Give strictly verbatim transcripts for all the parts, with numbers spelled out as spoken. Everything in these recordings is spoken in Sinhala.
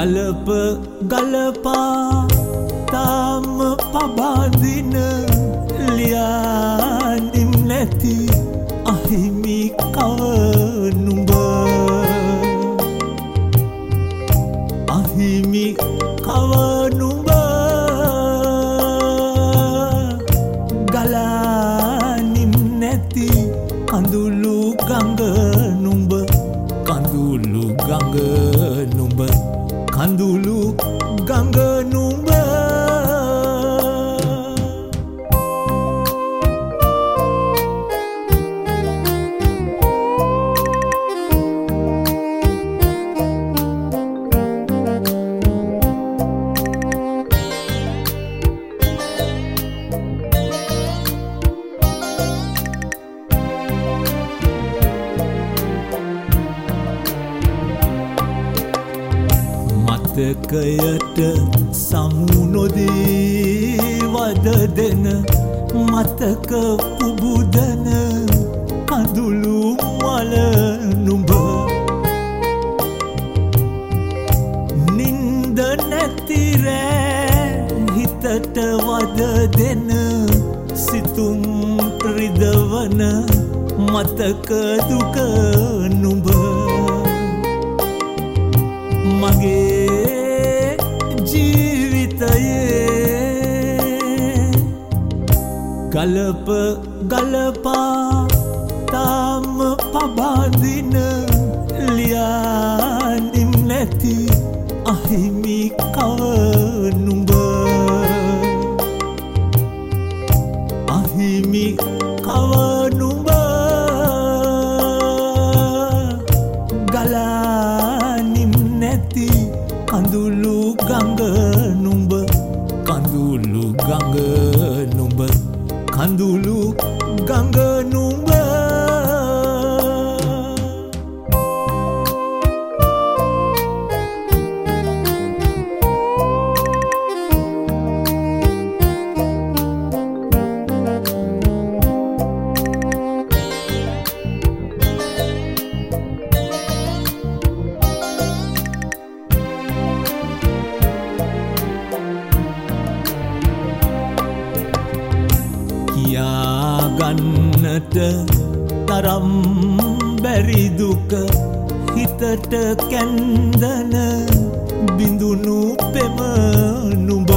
ගලප ගලපා තාම පබාදින ලියානින් නැති අහිමි කවනුඹ අහිමි කවනුඹ ගලානින් නැති කඳුළු ගඟ නුඹ කඳුළු ගඟ නුඹ කඳුළු ගඟ නුඹ මතකයට සමු නොදී වද දෙන මතක පුබුදන කඳුළු මල නුඹ නින්ද නැති රෑ හිතට වද දෙන සිතුම් රිදවන මතක දුක නුඹ මගේ ජීවිතයේ ගලප ගලපා තාම පබාදින ලියානින් නැති අහිමි කවනුඹ අහිමි කවනුඹ ගලානින් නැති කඳුළු ගඟ නුඹ කඳුළු ගඟ නුඹ කඳුළු ගඟ නුඹ ගන්නට තරම් බැරි දුක හිතට කැන්දන බිඳුණු පෙම නුඹ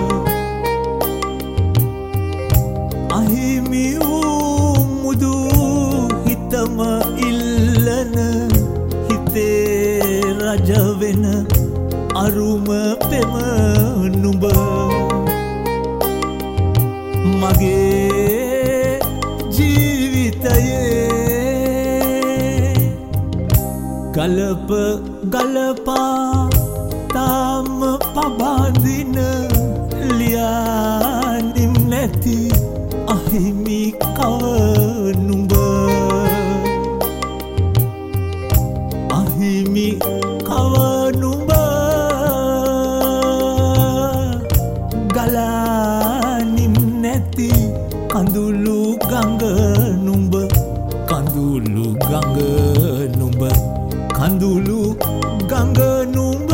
අහිමි වූ මුදු හිතම ඉල්ලන හිතේ රජ වෙන අරුම පෙම නුඹ මගේ ජීවිතයේ ගලප ගලපා තාම පබාදින ලියානින් නැති අහිමි කවනුඹ අහිමි කවනුඹ ගලානින් නැති කඳුළු ගඟ නුඹ කඳුළු ගඟ නුඹ කඳුළු ගඟ නුඹ